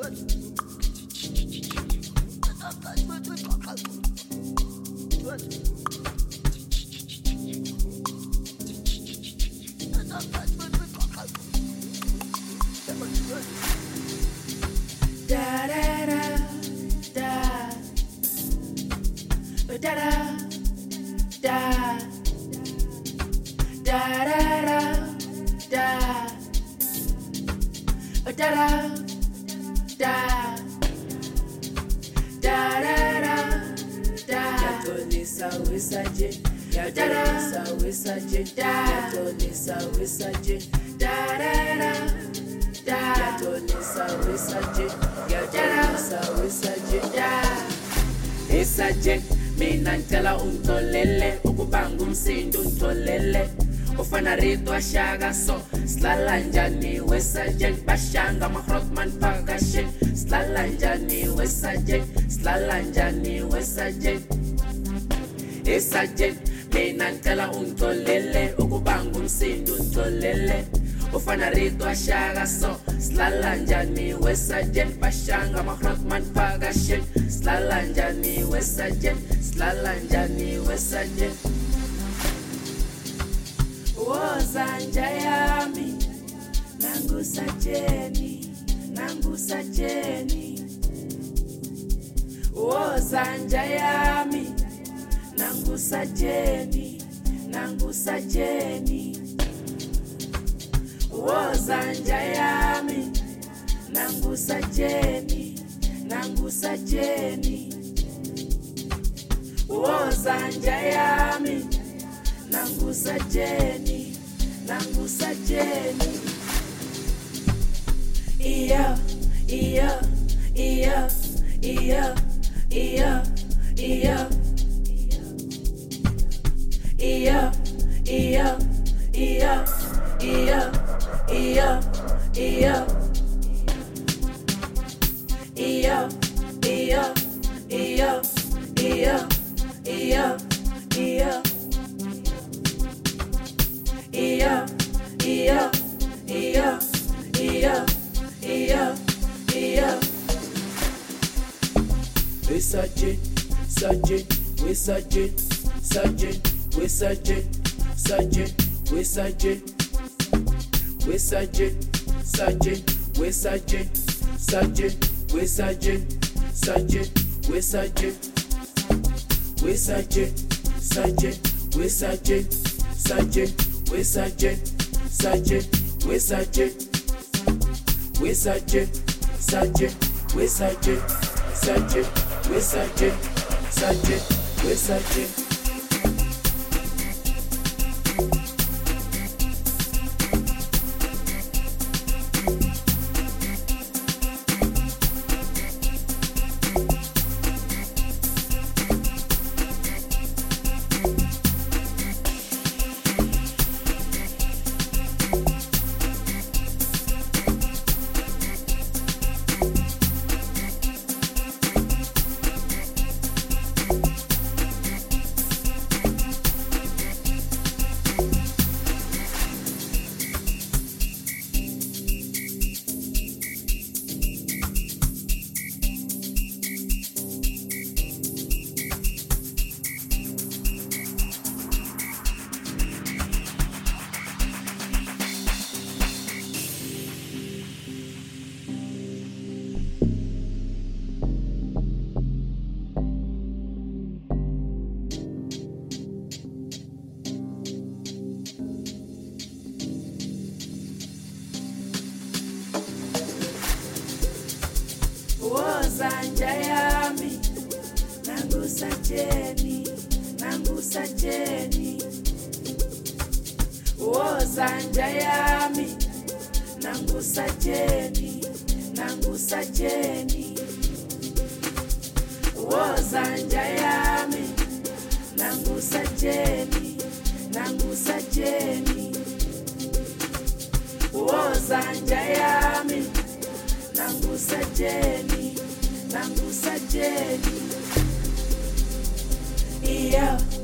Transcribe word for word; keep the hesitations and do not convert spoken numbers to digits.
Isaje mina ntela untolele ukubanga umsindo untolele ufana rito ashaka so slala njani wesaje bashanga mahrotman pakashe slala njani wesaje slala njani wesaje Isaje mina ntela untolele ukubanga umsindo untolele ufana rito ashaka so slala njani wesaje bashanga mahrotman pakashe slala njani wesaje slala njani wesaje Wozanja yami nangu sajeni nangu sajeni Wozanja yami nangu sajeni nangu sajeni Wozanja yami nangu sajeni nangu sajeni Wozanja yami nangu sajeni nangu sajeni Iyo iyo iyo iyo iyo iyo iyo iyo iyo iyo iyo iyo iyo iyo iyo iyo iyo iyo Iyo, iyo, iyo, iyo, iyo, iyo. We sajin, sajin, we sajin, sajin, we sajin, sajin, we sajin, we sajin, sajin, we sajin, sajin, we sajin, sajin, we sajin, we sajin, sajin, we sajin, sajin. We sajin, sajin, we sajin, we sajin, sajin, we sajin, sajin, we sajin, sajin, we sajin. Wozanja yami nangu sajeni nangu sajeni Wozanja yami nangu sajeni nangu sajeni Wozanja yami nangu sajeni nangu sajeni Wozanja yami nangu sajeni nangu sajeni Iyo